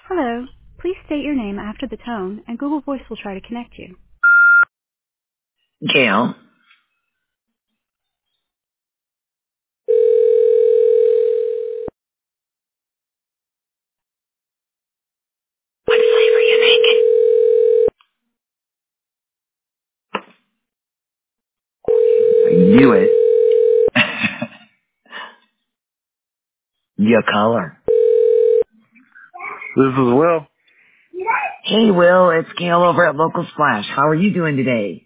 Hello. Please state your name after the tone, and Google Voice will try to connect you. Gail. What flavor you making? I knew it. Your color. This is Will. Hey, Will, it's Gail over at Local Splash. How are you doing today?